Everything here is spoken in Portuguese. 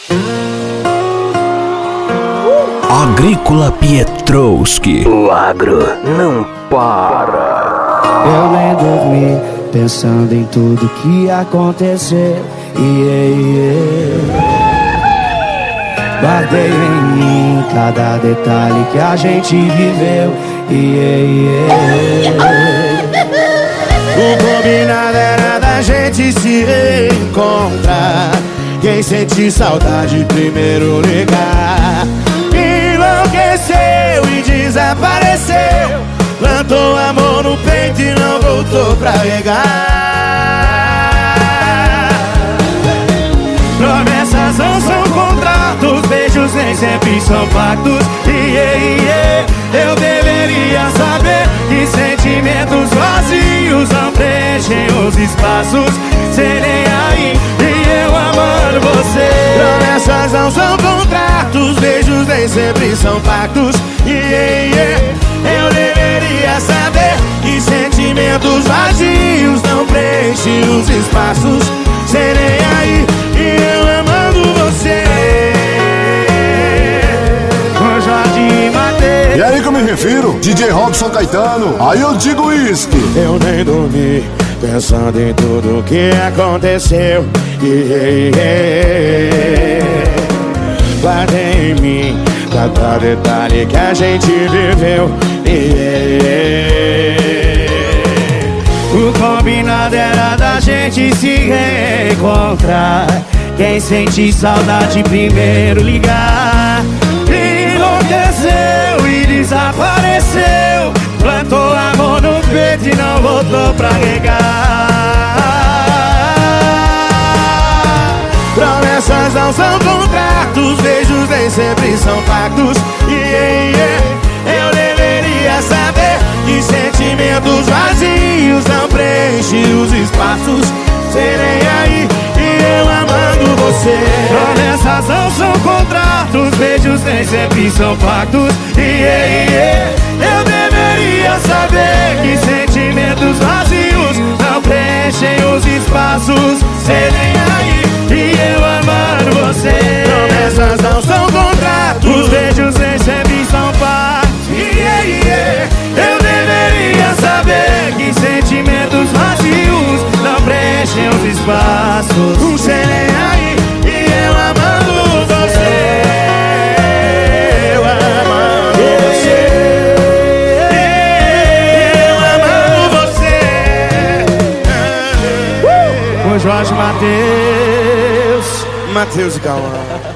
Agrícola Pietrowski. O agro não para. Eu nem dormi, pensando em tudo que aconteceu. Guardei em mim cada detalhe que a gente viveu. O combinado era da gente se reencontrar. Quem sentir saudade primeiro ligar. Enlouqueceu e desapareceu. Plantou amor no peito e não voltou pra regar. Promessas não são contratos, beijos nem sempre são pactos. Eu deveria saber que sentimentos vazios não preenchem os espaços. Cê nem aí e eu amando você. Promessas não são contratos, beijos nem sempre são pactos. Eu deveria saber que sentimentos vazios não preenchem os espaços. Cê nem aí e eu amando você. Com Jorge Mateus. E aí que eu me refiro, DJ Robson Caetano. Aí eu digo uísque. Eu nem dormi, pensando em tudo que aconteceu. Guardei em mim cada detalhe que a gente viveu. O combinado era da gente se reencontrar. Quem sente saudade primeiro ligar. Enlouqueceu e desapareceu. Plantou amor no peito e não voltou pra regar. Promessas não são contratos, beijos nem sempre são pactos. Eu deveria saber que sentimentos vazios não preenchem os espaços. Serei aí e eu amando você. Promessas não são contratos, beijos nem sempre são pactos. Eu deveria saber que sentimentos vazios não preenchem os espaços. Serei aí e eu amando você. Promessas não são contratos, beijos nem sempre são pactos. Eu deveria saber que sentimentos vazios não preenchem os espaços. Serei aí e eu amando você. Eu amando você. Eu amando você. Com Jorge Mateus e Cauã.